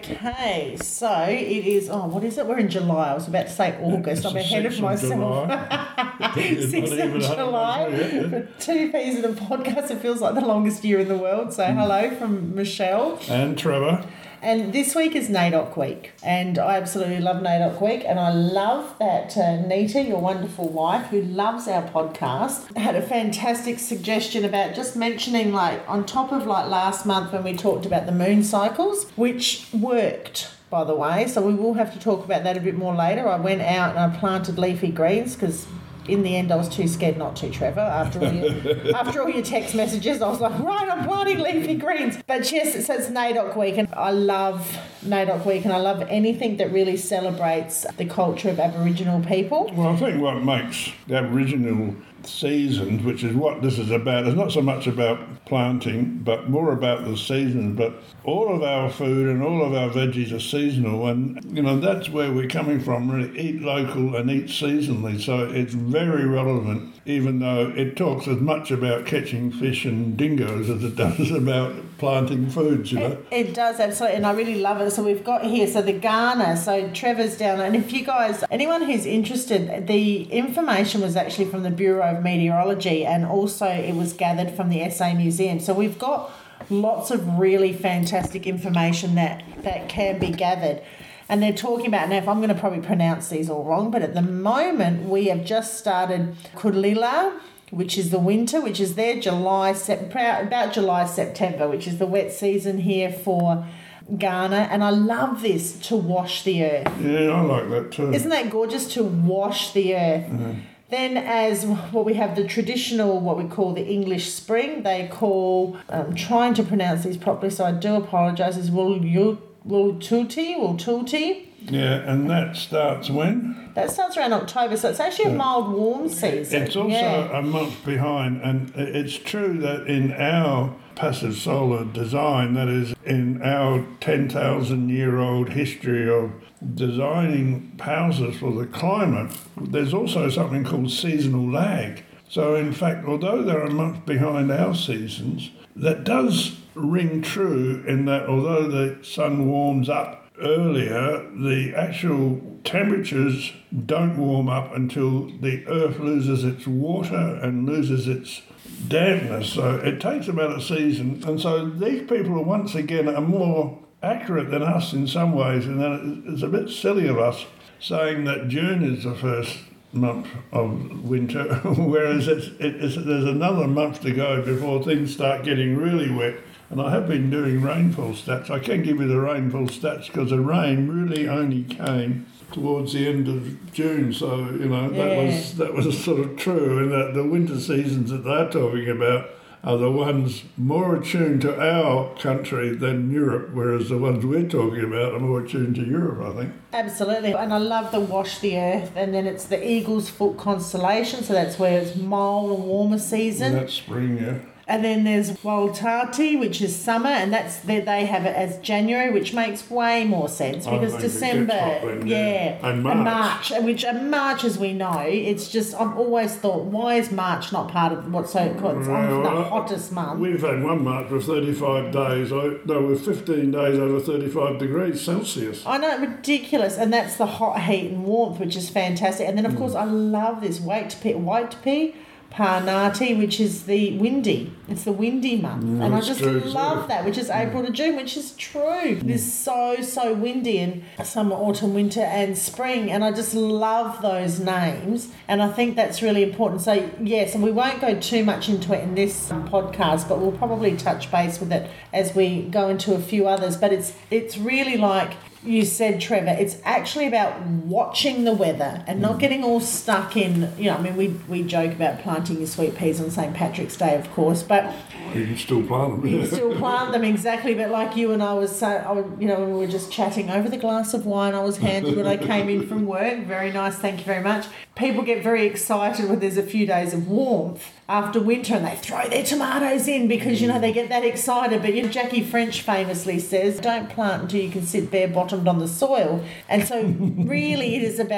Okay, so it is, what is it? We're in July. I was about to say August. I'm ahead of myself. 6th of July. For 2 Ps in a podcast, it feels like the longest year in the world. So hello from Michelle. And Trevor. And this week is NAIDOC week, and I absolutely love NAIDOC week, and I love that Nita, your wonderful wife, who loves our podcast, had a fantastic suggestion about just mentioning, like, on top of, like, last month when we talked about the moon cycles, which worked, by the way, so we will have to talk about that a bit more later. I went out and I planted leafy greens because in the end I was too scared not to, Trevor. After all your text messages, I was like, right, I'm planting leafy greens. But yes, it says NAIDOC week, and I love NAIDOC week, and I love anything that really celebrates the culture of Aboriginal people. Well, I think what makes the Aboriginal seasons, which is what this is about, is not so much about planting, but more about the seasons. But all of our food and all of our veggies are seasonal, and that's where we're coming from. Really, eat local and eat seasonally. So it's very relevant, even though it talks as much about catching fish and dingoes as it does about planting foods. It does, absolutely, and I really love it. So we've got here, so the Ghana. So Trevor's down, and if you guys, anyone who's interested, the information was actually from the Bureau of Meteorology, and also it was gathered from the SA Museum. So we've got lots of really fantastic information that can be gathered. And they're talking about, now if I'm going to probably pronounce these all wrong, but at the moment we have just started Kulila, which is the winter, which is there about July, September, which is the wet season here for Ghana. And I love this, to wash the earth. Yeah, I like that too. Isn't that gorgeous, to wash the earth? Mm. Then as what we have the traditional, what we call the English spring, they call, I'm trying to pronounce these properly, so I do apologise, is Wultuti. Yeah, and that starts when? That starts around October, so it's actually a mild, warm season. It's also a month behind, and it's true that in our passive solar design, that is, in our 10,000-year-old history of designing houses for the climate, there's also something called seasonal lag. So, in fact, although they're a month behind our seasons, that does ring true in that although the sun warms up earlier, the actual temperatures don't warm up until the earth loses its water and loses its dampness. So it takes about a season. And so these people are once again are more accurate than us in some ways, and then it's a bit silly of us saying that June is the first month of winter, whereas there's another month to go before things start getting really wet. And I have been doing rainfall stats. I can give you the rainfall stats because the rain really only came towards the end of June. So, that was sort of true, and that the winter seasons that they're talking about are the ones more attuned to our country than Europe, whereas the ones we're talking about are more attuned to Europe, I think. Absolutely. And I love the wash the earth, and then it's the Eagle's Foot constellation, so that's where it's mild and warmer season. And that's spring, yeah. And then there's Waltati, which is summer, and they have it as January, which makes way more sense because December, and March, March, as we know, it's just, I've always thought, why is March not part of what's so called the hottest month? We've had one March with 35 days, with 15 days over 35 degrees Celsius. I know, ridiculous, and that's the hot heat and warmth, which is fantastic. And then of course I love this Waitpi Parnati, which is the windy. It's the windy month. And I just love that, which is April to June, which is true. It is so windy in summer, autumn, winter and spring. And I just love those names. And I think that's really important. So, yes, and we won't go too much into it in this podcast, but we'll probably touch base with it as we go into a few others. But it's really like you said, Trevor, it's actually about watching the weather and not getting all stuck in, we joke about planting your sweet peas on St. Patrick's Day, of course, but you can still plant them. You can still plant them, exactly, but like you and I was, when we were just chatting over the glass of wine I was handed when I came in from work, very nice, thank you very much. People get very excited when there's a few days of warmth after winter and they throw their tomatoes in because, they get that excited. But Jackie French famously says, don't plant until you can sit bare-bottomed on the soil. And so really it is about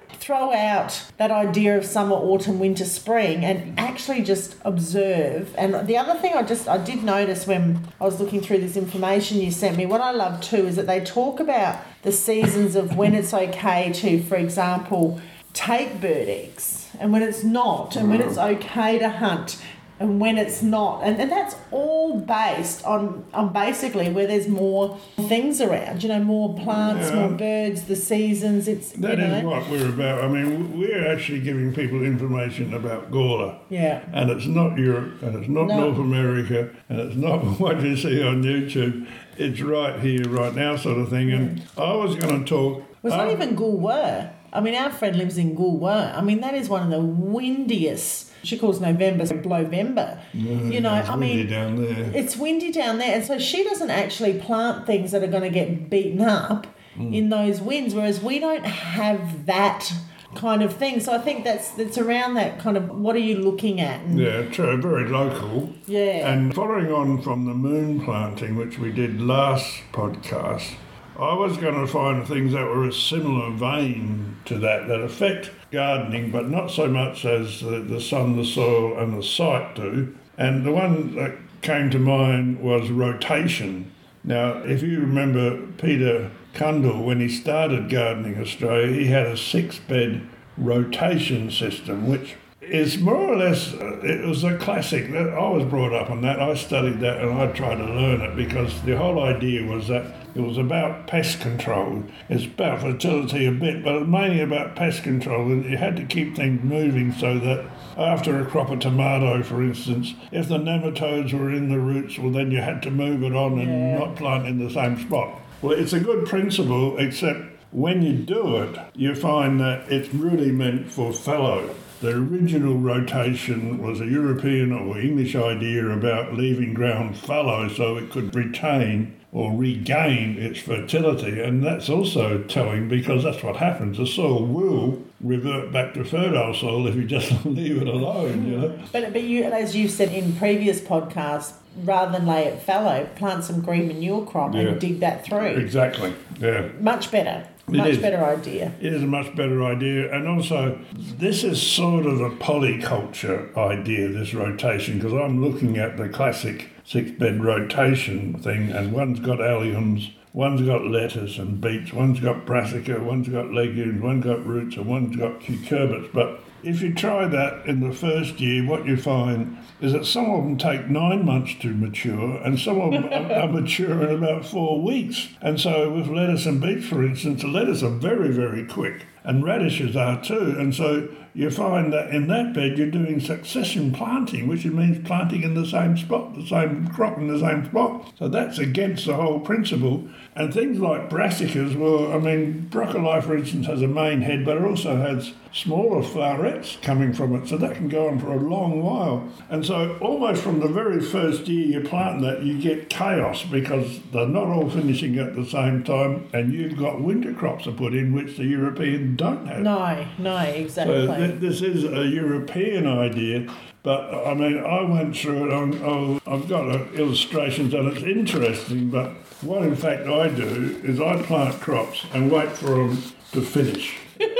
throw out that idea of summer, autumn, winter, spring and actually just observe. And the other thing I did notice when I was looking through this information you sent me, what I love too is that they talk about the seasons of when it's okay to, for example, take bird eggs and when it's not, and when it's okay to hunt and when it's not. And that's all based on basically where there's more things around, more plants, more birds, the seasons. That is what we're about. I mean, we're actually giving people information about Gawler. Yeah. And it's not Europe, and it's not North America, and it's not what you see on YouTube. It's right here, right now sort of thing. And I was going to talk... Well, it's not even Goolwa. I mean, our friend lives in Goolwa. I mean, that is one of the windiest... She calls November Blowember. It's windy down there. It's windy down there. And so she doesn't actually plant things that are going to get beaten up in those winds, whereas we don't have that kind of thing. So I think that's around that kind of, what are you looking at? Yeah, true. Very local. Yeah. And following on from the moon planting, which we did last podcast, I was going to find things that were a similar vein to that affect gardening, but not so much as the sun, the soil and the site do. And the one that came to mind was rotation. Now, if you remember Peter Cundall, when he started Gardening Australia, he had a 6-bed rotation system, which is more or less, it was a classic. I was brought up on that. I studied that and I tried to learn it because the whole idea was that it was about pest control. It's about fertility a bit, but mainly about pest control. And you had to keep things moving so that after a crop of tomato, for instance, if the nematodes were in the roots, well, then you had to move it on and not plant in the same spot. Well, it's a good principle, except when you do it, you find that it's really meant for fallow. The original rotation was a European or English idea about leaving ground fallow so it could retain or regain its fertility, and that's also telling because that's what happens. The soil will revert back to fertile soil if you just leave it alone, But you, as you've said in previous podcasts, rather than lay it fallow, plant some green manure crop and dig that through. Exactly, yeah. Much better. Much better idea. It is a much better idea. And also, this is sort of a polyculture idea, this rotation, because I'm looking at the classic 6-bed rotation thing, and one's got alliums, one's got lettuce and beets, one's got brassica, one's got legumes, one's got roots, and one's got cucurbits. But if you try that in the first year, what you find is that some of them take 9 months to mature and some of them are mature in about 4 weeks. And so with lettuce and beets, for instance, the lettuce are very, very quick and radishes are too. And so you find that in that bed you're doing succession planting, which means planting in the same spot, the same crop in the same spot. So that's against the whole principle. And things like brassicas, well, I mean, broccoli, for instance, has a main head, but it also has smaller flowers coming from it, so that can go on for a long while. And so almost from the very first year you plant that, you get chaos because they're not all finishing at the same time, and you've got winter crops to put in, which the Europeans don't have. No, exactly. So this is a European idea. But, I mean, I went through it. I've got illustrations and it's interesting, but what in fact I do is I plant crops and wait for them to finish.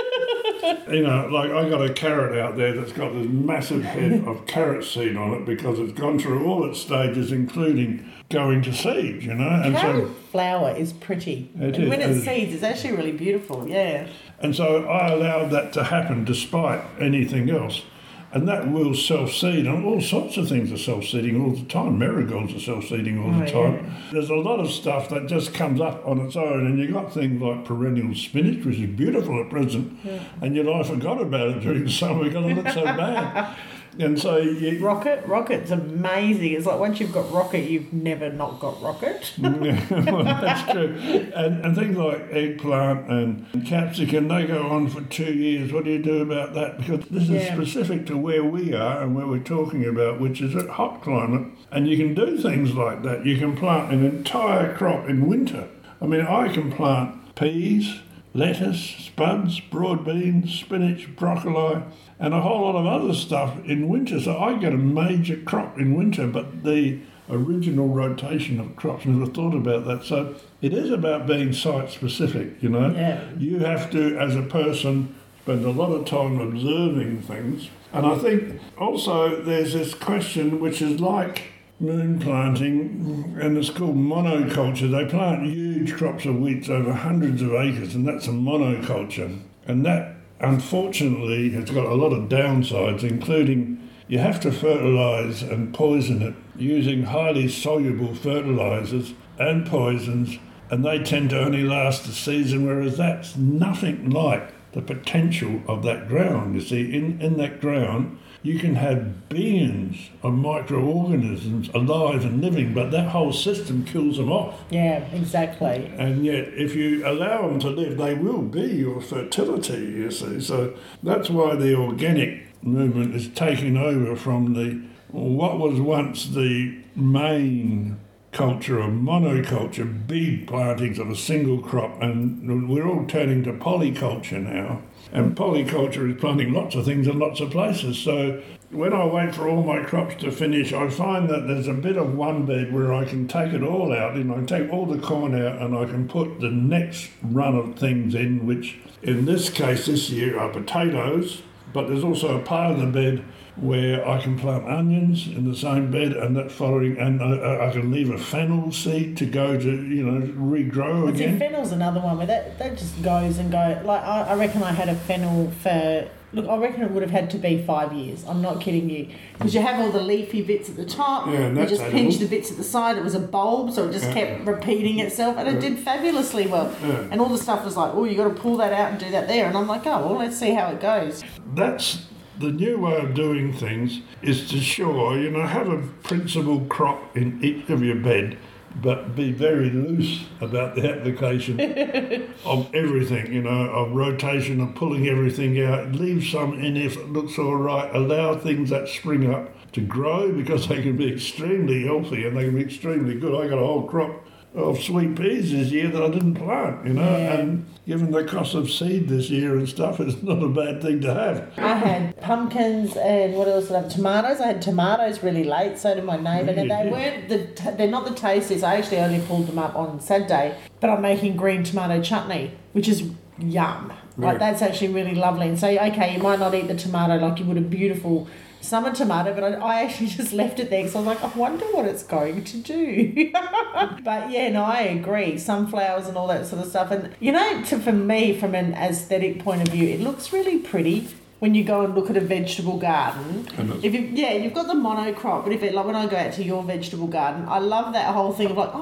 Like I got a carrot out there that's got this massive head of carrot seed on it because it's gone through all its stages, including going to seed, And carrot flower is pretty. When it seeds, it's actually really beautiful, yeah. And so I allowed that to happen despite anything else. And that will self-seed, and all sorts of things are self-seeding all the time. Marigolds are self-seeding all the time. Yeah. There's a lot of stuff that just comes up on its own, and you've got things like perennial spinach, which is beautiful at present, and yet I forgot about it during the summer because it looked so bad. And so Rocket's amazing. It's like once you've got rocket, you've never not got rocket. Well, that's true. And things like eggplant and capsicum, they go on for 2 years. What do you do about that? Because this is specific to where we are and where we're talking about, which is a hot climate. And you can do things like that. You can plant an entire crop in winter. I mean, I can plant peas, lettuce, spuds, broad beans, spinach, broccoli, and a whole lot of other stuff in winter. So I get a major crop in winter, but the original rotation of crops never thought about that. So it is about being site-specific, Yeah. You have to, as a person, spend a lot of time observing things. And I think also there's this question which is like moon planting, and it's called monoculture. They plant huge crops of wheat over hundreds of acres, and that's a monoculture. And that, unfortunately, has got a lot of downsides, including you have to fertilise and poison it using highly soluble fertilisers and poisons, and they tend to only last a season, whereas that's nothing like the potential of that ground. You see, in that ground, you can have billions of microorganisms alive and living, but that whole system kills them off. Yeah, exactly. And yet, if you allow them to live, they will be your fertility, you see. So that's why the organic movement is taking over from what was once the main culture of monoculture, big plantings of a single crop, and we're all turning to polyculture now. And polyculture is planting lots of things in lots of places. So when I wait for all my crops to finish, I find that there's a bit of one bed where I can take it all out, and I can take all the corn out and I can put the next run of things in, which in this case this year are potatoes, but there's also a part of the bed where I can plant onions in the same bed, and that following, and I can leave a fennel seed to go to, regrow again. Fennel's another one where that just goes and goes. Like, I reckon I had a fennel for, I reckon it would have had to be 5 years. I'm not kidding you. Because you have all the leafy bits at the top, and you just pinch the bits at the side. It was a bulb, so it just kept repeating itself, and it did fabulously well. Yeah. And all the stuff was like, oh, you got to pull that out and do that there. And I'm like, oh, well, let's see how it goes. That's the new way of doing things, is to have a principal crop in each of your bed, but be very loose about the application of everything, of rotation, of pulling everything out. Leave some in if it looks all right. Allow things that spring up to grow, because they can be extremely healthy and they can be extremely good. I got a whole crop of sweet peas this year that I didn't plant, and given the cost of seed this year and stuff, it's not a bad thing to have. I had pumpkins, and what else did I have? Tomatoes. I had tomatoes really late, so did my neighbour. And they're not the tastiest. I actually only pulled them up on Saturday, but I'm making green tomato chutney, which is yum. Like, that's actually really lovely. And so, okay, you might not eat the tomato like you would a beautiful summer tomato, but I actually just left it there because I was like, I wonder what it's going to do. But yeah, no, I agree. Sunflowers and all that sort of stuff. And, for me, from an aesthetic point of view, it looks really pretty when you go and look at a vegetable garden. You've got the monocrop, but when I go out to your vegetable garden, I love that whole thing of like,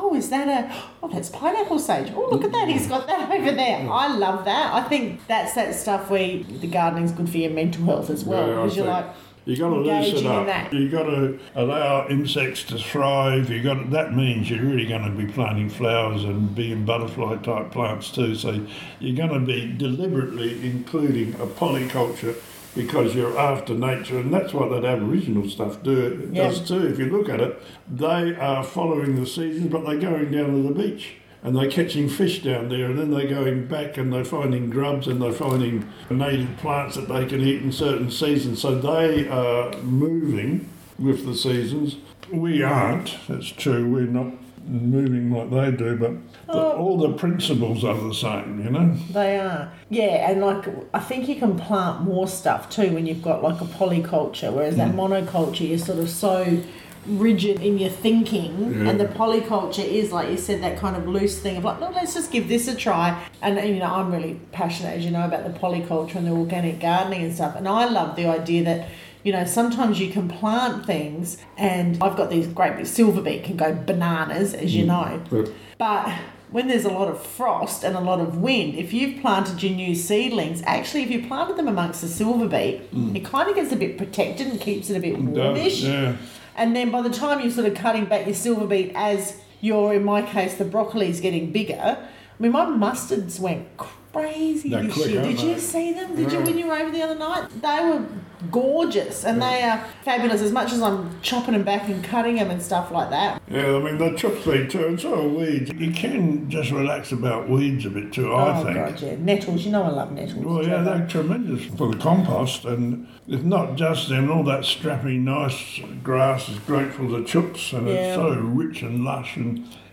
that's pineapple sage. Oh, look at that, he's got that over there. I love that. I think that's that stuff where the gardening's good for your mental health as well, because you're like, you got to loosen up. You got to allow insects to thrive. That means you're really going to be planting flowers and bee and butterfly type plants too. So you're going to be deliberately including a polyculture, because you're after nature, and that's what that Aboriginal stuff does too. If you look at it, they are following the seasons, but they're going down to the beach. And they're catching fish down there, and then they're going back and they're finding grubs and they're finding native plants that they can eat in certain seasons. So they are moving with the seasons. We aren't, that's true, we're not moving like they do, but all the principles are the same, They are. Yeah, and I think you can plant more stuff too when you've got like a polyculture, whereas that monoculture is sort of so rigid in your thinking, and the polyculture is, like you said, that kind of loose thing of like, no, let's just give this a try. And I'm really passionate, as you know, about the polyculture and the organic gardening and stuff, and I love the idea that sometimes you can plant things, and I've got these great big silver beet can go bananas, as you know, but when there's a lot of frost and a lot of wind, if you've planted your new seedlings, actually if you planted them amongst the silver beet, it kind of gets a bit protected and keeps it a bit warmish. And then by the time you're sort of cutting back your silver beet, as in my case, the broccoli's getting bigger. I mean, my mustards went crazy this year. Did you see them? Did you, when you were over the other night? They were gorgeous, and they are fabulous, as much as I'm chopping them back and cutting them and stuff like that. Yeah, I mean, they're chopped feed too, and so are weeds. You can just relax about weeds a bit too, I think. Oh, God, yeah. Nettles, I love nettles. Well, yeah, they're tremendous for the compost, and it's not just them. All that strappy, nice grass is great for the chooks, and it's so rich and lush, and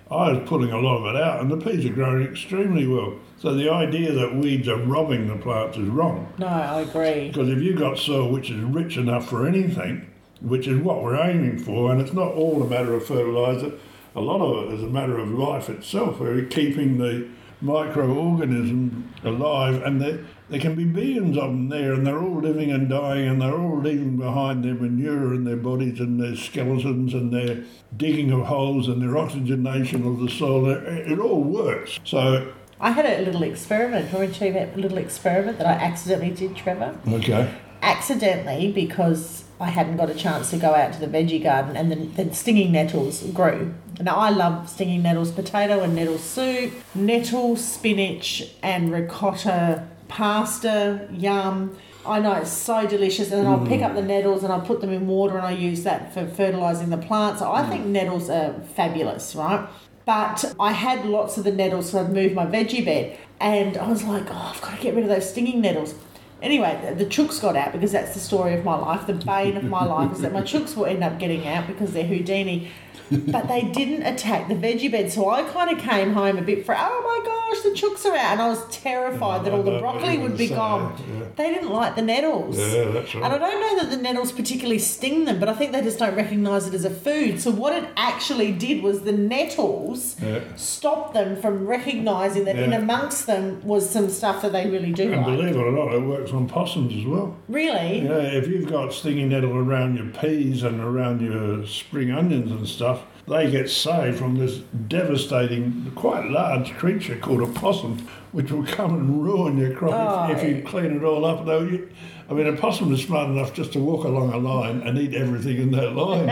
I was pulling a lot of it out, and the peas are growing extremely well. So the idea that weeds are robbing the plants is wrong. No, I agree. Because if you've got soil which is rich enough for anything, which is what we're aiming for, and it's not all a matter of fertiliser, a lot of it is a matter of life itself. We're keeping the microorganisms alive, and there can be billions of them there, and they're all living and dying, and they're all leaving behind their manure in their bodies and their skeletons and their digging of holes and their oxygenation of the soil. It all works. So I had a little experiment. Can we tell you about a little experiment that I accidentally did, Trevor? Okay. Accidentally, because I hadn't got a chance to go out to the veggie garden, and then stinging nettles grew. Now, I love stinging nettles, potato and nettle soup, nettle, spinach and ricotta pasta, yum. I know, it's so delicious. And then I'll pick up the nettles and I'll put them in water, and I use that for fertilising the plants. So I think nettles are fabulous, right? But I had lots of the nettles, so I'd moved my veggie bed, and I was like, oh, I've got to get rid of those stinging nettles. Anyway, the chooks got out, because that's the story of my life. The bane of my life is that my chooks will end up getting out because they're Houdini. But they didn't attack the veggie bed, so I kind of came home a bit oh my gosh, the chooks are out, and I was terrified that all the broccoli would be gone. Yeah. They didn't like the nettles. Yeah, that's right. And I don't know that the nettles particularly sting them, but I think they just don't recognise it as a food. So what it actually did was the nettles stopped them from recognising that in amongst them was some stuff that they really do and like. Believe it or not, it works on possums as well. Really? Yeah, if you've got stinging nettle around your peas and around your spring onions and stuff, they get saved from this devastating, quite large creature called a possum, which will come and ruin your crop if you clean it all up. A possum is smart enough just to walk along a line and eat everything in that line.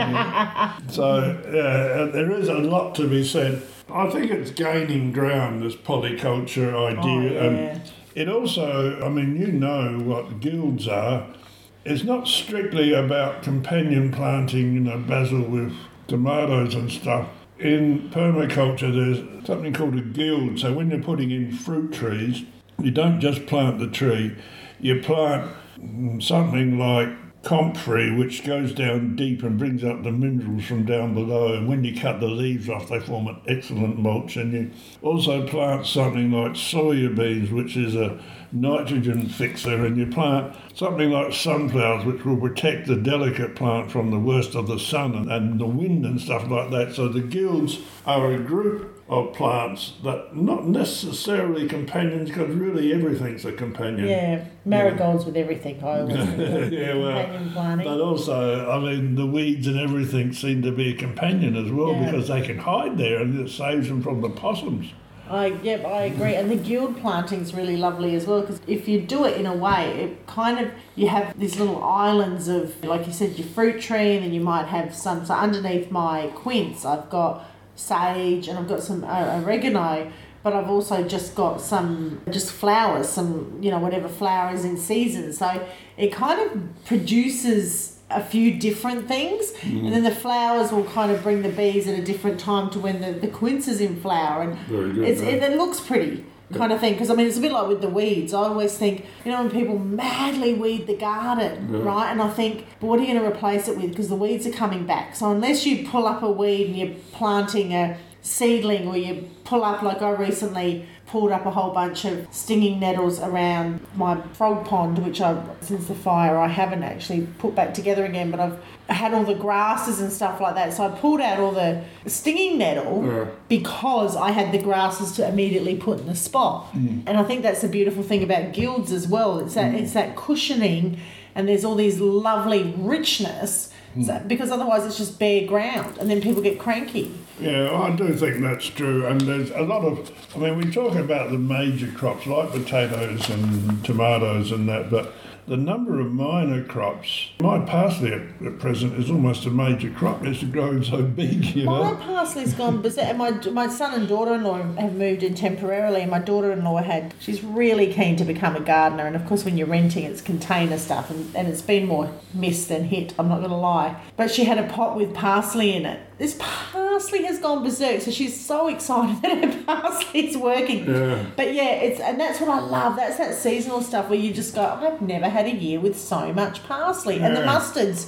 So, there is a lot to be said. I think it's gaining ground, this polyculture idea. And it also, you know what guilds are. It's not strictly about companion planting, basil with tomatoes and stuff. In permaculture, there's something called a guild. So when you're putting in fruit trees, you don't just plant the tree, you plant something like comfrey, which goes down deep and brings up the minerals from down below, and when you cut the leaves off, they form an excellent mulch. And you also plant something like soya beans, which is a nitrogen fixer, and you plant something like sunflowers, which will protect the delicate plant from the worst of the sun and the wind and stuff like that. So the guilds are a group of plants that not necessarily companions, because really everything's a companion. Yeah, marigolds with everything, I always think. Companion planting. But also, the weeds and everything seem to be a companion as well, because they can hide there, and it saves them from the possums. I agree. And the guild planting's really lovely as well, because if you do it in a way, it kind of, you have these little islands of, like you said, your fruit tree, and then you might have some. So underneath my quince, I've got sage and I've got some oregano, but I've also just got some flowers, some whatever flower is in season. So it kind of produces a few different things, and then the flowers will kind of bring the bees at a different time to when the quince is in flower, and very good, it looks pretty kind of thing. Because it's a bit like with the weeds. I always think, when people madly weed the garden, right? And I think, but what are you going to replace it with? Because the weeds are coming back. So unless you pull up a weed and you're planting a seedling, or you pull up, like I recently pulled up a whole bunch of stinging nettles around my frog pond, which since the fire I haven't actually put back together again, but I've had all the grasses and stuff like that. So I pulled out all the stinging nettle because I had the grasses to immediately put in the spot. And I think that's the beautiful thing about guilds as well. It's that cushioning, and there's all these lovely richness. So, because otherwise it's just bare ground, and then people get cranky. Yeah, I do think that's true. And there's a lot of, we talk about the major crops like potatoes and tomatoes and that, but the number of minor crops, my parsley at present is almost a major crop. It's growing so big, My parsley's gone berserk. And my son and daughter-in-law have moved in temporarily, and my daughter-in-law she's really keen to become a gardener, and of course when you're renting it's container stuff, and it's been more miss than hit, I'm not going to lie. But she had a pot with parsley in it. This parsley has gone berserk, so she's so excited that her parsley's working. Yeah. But and that's what I love. That's that seasonal stuff where you just go, I've never had a year with so much parsley. And the mustards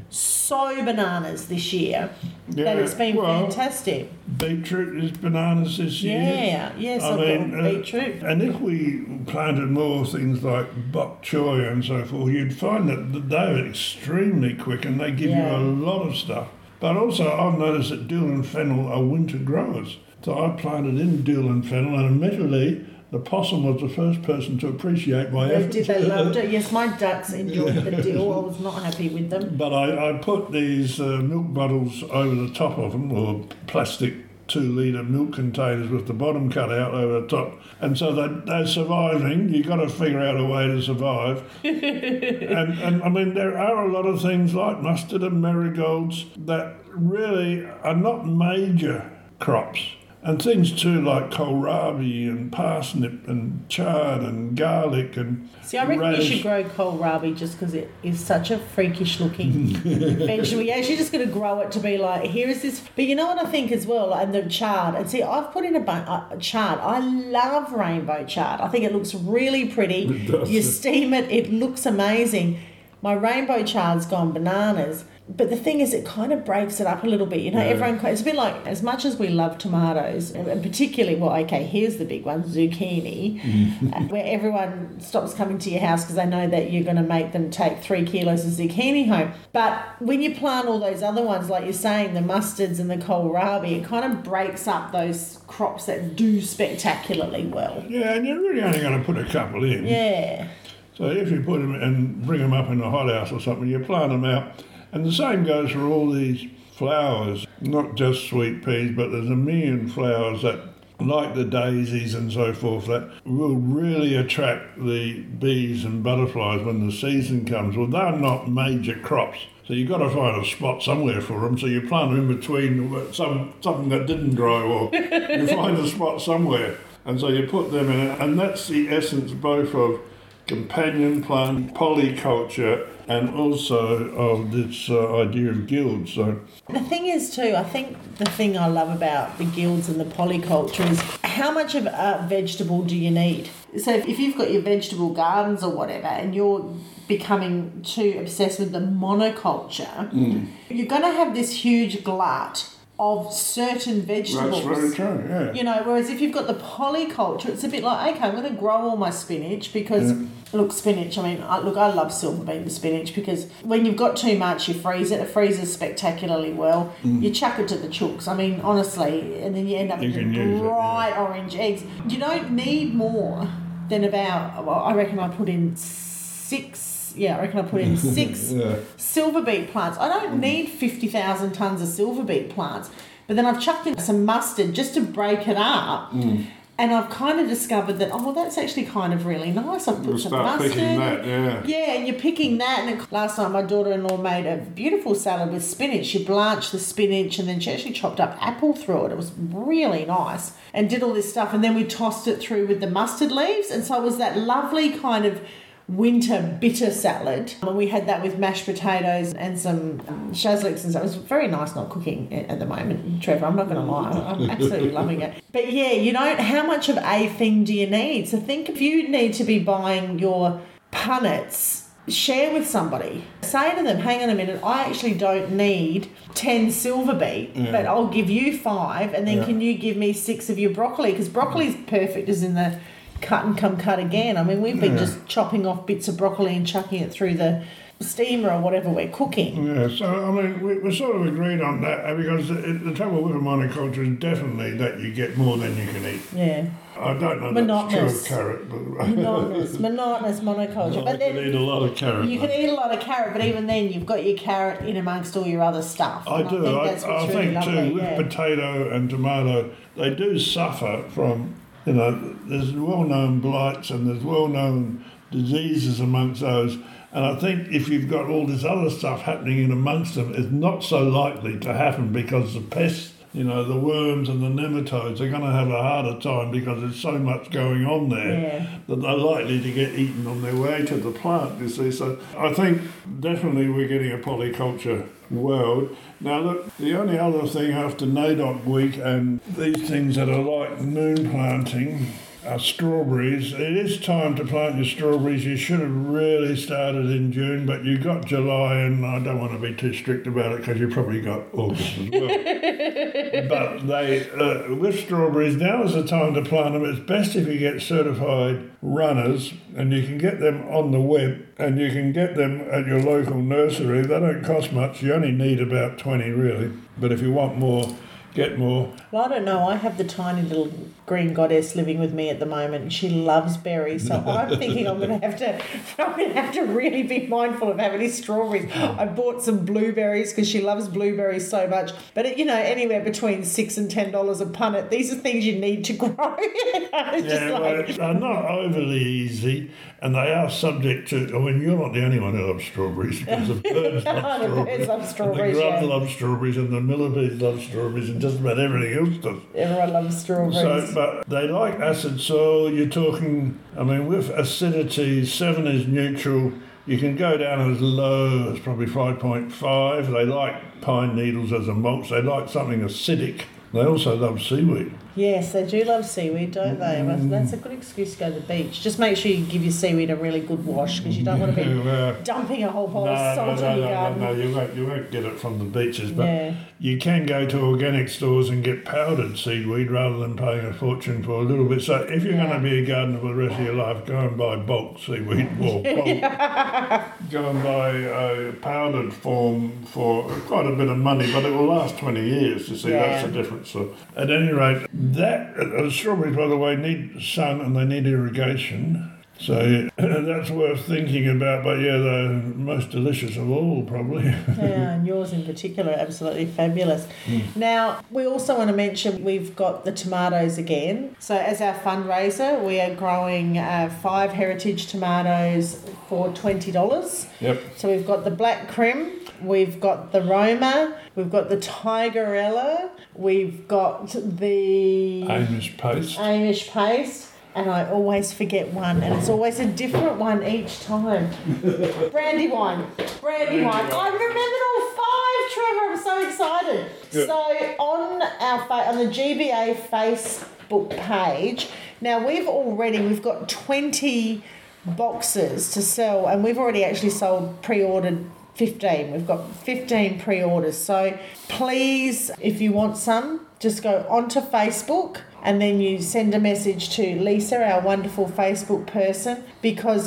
so bananas this year that it's been fantastic. Beetroot is bananas this year. Yeah, yes, I've got beetroot. And if we planted more things like bok choy and so forth, you'd find that they're extremely quick and they give you a lot of stuff. But also I've noticed that dill and fennel are winter growers. So I planted in dill and fennel, and admittedly the possum was the first person to appreciate my effort. They loved it. Yes, my ducks enjoyed the dill. I was not happy with them. But I put these milk bottles over the top of them, or plastic 2-litre milk containers with the bottom cut out over the top. And so they're surviving. You've got to figure out a way to survive. and I mean, there are a lot of things like mustard and marigolds that really are not major crops. And things too like kohlrabi and parsnip and chard and garlic and See, I reckon you should grow kohlrabi just because it is such a freakish looking vegetable. You're actually just going to grow it to be like, here is this. But you know what I think as well, and the chard. And see, I've put in a chard. I love rainbow chard. I think it looks really pretty. You steam it, it looks amazing. My rainbow chard's gone bananas. But the thing is, it kind of breaks it up a little bit. You know, everyone, it's a bit like, as much as we love tomatoes, and particularly, here's the big one, zucchini, where everyone stops coming to your house because they know that you're going to make them take 3 kilos of zucchini home. But when you plant all those other ones, like you're saying, the mustards and the kohlrabi, it kind of breaks up those crops that do spectacularly well. Yeah, and you're really only going to put a couple in. Yeah. So if you put them and bring them up in a hothouse or something, you plant them out. And the same goes for all these flowers, not just sweet peas, but there's a million flowers that, like the daisies and so forth, that will really attract the bees and butterflies when the season comes. Well, they're not major crops, so you've got to find a spot somewhere for them. So you plant them in between something that didn't grow, or you find a spot somewhere. And so you put them in it, and that's the essence both of companion plant polyculture and also of this idea of guilds. So the thing is too, I think the thing I love about the guilds and the polyculture is how much of a vegetable do you need? So if you've got your vegetable gardens or whatever and you're becoming too obsessed with the monoculture, you're going to have this huge glut of certain vegetables. That's very true, yeah. You know, whereas if you've got the polyculture, it's a bit like, okay, I'm going to grow all my spinach because, look, spinach, I mean, I love silver bean spinach because when you've got too much, you freeze it. It freezes spectacularly well. You chuck it to the chooks. I mean, honestly, and then you end up with bright orange eggs. You don't need more than about, I reckon I put in 6 silver beet plants. I don't need 50,000 tonnes of silver beet plants. But then I've chucked in some mustard just to break it up. And I've kind of discovered that, that's actually kind of really nice. I've put some mustard. Picking that, yeah. Yeah, and you're picking that. And last night my daughter-in-law made a beautiful salad with spinach. She blanched the spinach and then she actually chopped up apple through it. It was really nice. And did all this stuff. And then we tossed it through with the mustard leaves. And so it was that lovely kind of winter bitter salad. And we had that with mashed potatoes and some shazliks and stuff. It was very nice not cooking at the moment, Trevor. I'm not going to lie. I'm absolutely loving it. But yeah, how much of a thing do you need? So think if you need to be buying your punnets, share with somebody. Say to them, hang on a minute, I actually don't need 10 silver beet, but I'll give you 5 and then can you give me 6 of your broccoli? Because broccoli's perfect as in the cut and come cut again. I mean, we've been just chopping off bits of broccoli and chucking it through the steamer or whatever we're cooking. Yeah, so, I mean, we're sort of agreed on that because the trouble with monoculture is definitely that you get more than you can eat. Yeah. I don't know that's true of carrot. But monotonous monoculture. But then, you can eat a lot of carrot. You can eat a lot of carrot, but even then you've got your carrot in amongst all your other stuff. I do. I think too, with potato and tomato, they do suffer from, there's well-known blights and there's well-known diseases amongst those. And I think if you've got all this other stuff happening in amongst them, it's not so likely to happen because the pests, the worms and the nematodes are going to have a harder time because there's so much going on there that they're likely to get eaten on their way to the plant, you see. So I think definitely we're getting a polyculture world. Now, look, the only other thing after NAIDOC week and these things that are like moon planting strawberries. It is time to plant your strawberries. You should have really started in June, but you got July, and I don't want to be too strict about it because you probably got August as well. But with strawberries, now is the time to plant them. It's best if you get certified runners, and you can get them on the web, and you can get them at your local nursery. They don't cost much. You only need about 20 really, but if you want more, get more. Well, I don't know. I have the tiny little green goddess living with me at the moment, and she loves berries. So I'm thinking I'm going to have to really be mindful of having any strawberries. I bought some blueberries because she loves blueberries so much. But anywhere between $6 and $10 a punnet. These are things you need to grow. They're not overly easy, and they are subject to. I mean, you're not the only one who loves strawberries because the birds love strawberries. The birds love strawberries. The grubs love strawberries, and the millipedes love strawberries, and just about everything else does. Everyone loves strawberries. But they like acid soil. You're talking, I mean, with acidity, 7 is neutral. You can go down as low as probably 5.5. They like pine needles as a mulch. They like something acidic. They also love seaweed. Yes, they do love seaweed, don't they? That's a good excuse to go to the beach. Just make sure you give your seaweed a really good wash because you don't want to be dumping a whole pile of salt on your garden. No, you won't get it from the beaches. But you can go to organic stores and get powdered seaweed rather than paying a fortune for a little bit. So if you're going to be a gardener for the rest of your life, go and buy bulk seaweed or go and buy a powdered form for quite a bit of money, but it will last 20 years. You see, that's the difference. So at any rate, strawberries, by the way, need sun and they need irrigation. So that's worth thinking about. But yeah, they're most delicious of all, probably. Yeah, and yours in particular, absolutely fabulous. Now, we also want to mention we've got the tomatoes again. So as our fundraiser, we are growing 5 heritage tomatoes for $20. Yep. So we've got the Black Krim, we've got the Roma, we've got the Tigerella, we've got the Amish paste. And I always forget one, and it's always a different one each time. Brandywine. I remembered all 5, Trevor. I'm so excited. Good. So on the GBA Facebook page, now we've got 20 boxes to sell, and we've already actually pre-ordered 15. We've got 15 pre-orders. So please, if you want some, just go onto Facebook and then you send a message to Lisa, our wonderful Facebook person, because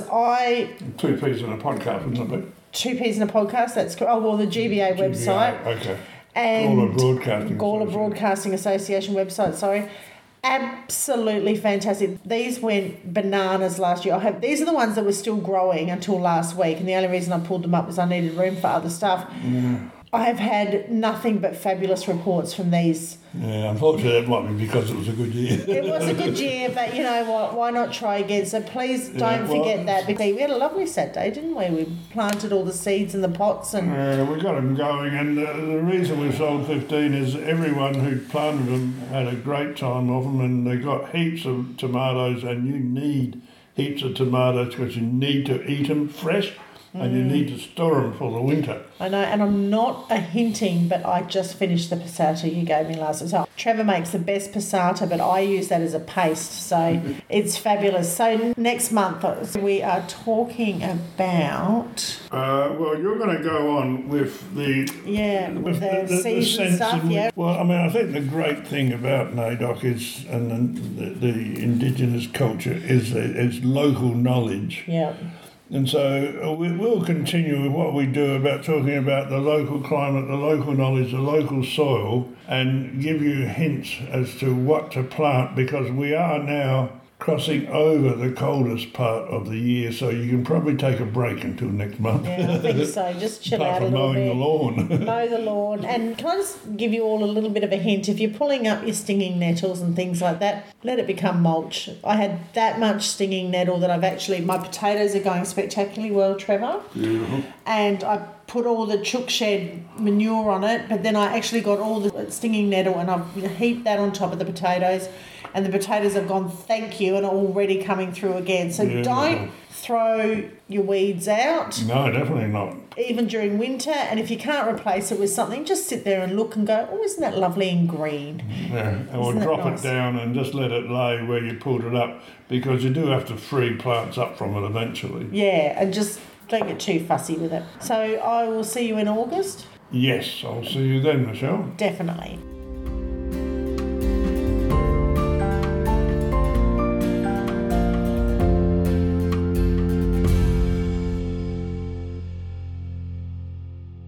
2 peas in a podcast, isn't it? 2 peas in a podcast, that's correct. Oh, well, the GBA website. Okay. And Gawler Broadcasting Association website, sorry. Absolutely fantastic. These went bananas last year. These are the ones that were still growing until last week, and the only reason I pulled them up was I needed room for other stuff. Yeah. I have had nothing but fabulous reports from these. Yeah, unfortunately that might be because it was a good year. It was a good year, but you know what, why not try again? So please don't forget that, because we had a lovely Saturday, didn't we? We planted all the seeds in the pots and... Yeah, we got them going, and the reason we sold 15 is everyone who planted them had a great time of them, and they got heaps of tomatoes, and you need heaps of tomatoes because you need to eat them fresh. And you need to store them for the winter. I know, and I'm not hinting, but I just finished the passata you gave me last week. So Trevor makes the best passata, but I use that as a paste, so it's fabulous. So next month we are talking about... well, you're going to go on with the... Yeah, with the seeds and stuff, yeah. Well, I mean, I think the great thing about NAIDOC is, and the indigenous culture, is local knowledge. Yeah. And so we'll continue with what we do about talking about the local climate, the local knowledge, the local soil, and give you hints as to what to plant, because we are now crossing over the coldest part of the year, so you can probably take a break until next month. Yeah, I think so. Just chill out a little bit. Apart from mowing the lawn. Mow the lawn. And can I just give you all a little bit of a hint? If you're pulling up your stinging nettles and things like that, let it become mulch. I had that much stinging nettle that my potatoes are going spectacularly well, Trevor. Beautiful. And I put all the chook shed manure on it, but then I actually got all the stinging nettle and I've heaped that on top of the potatoes, and the potatoes have gone thank you and are already coming through again. So don't throw your weeds out. No, definitely not. Even during winter, and if you can't replace it with something, just sit there and look and go, oh, isn't that lovely and green? Yeah, or drop it down and just let it lay where you pulled it up, because you do have to free plants up from it eventually. Yeah, and just don't get too fussy with it. So I will see you in August. Yes, I'll see you then, Michelle. Definitely.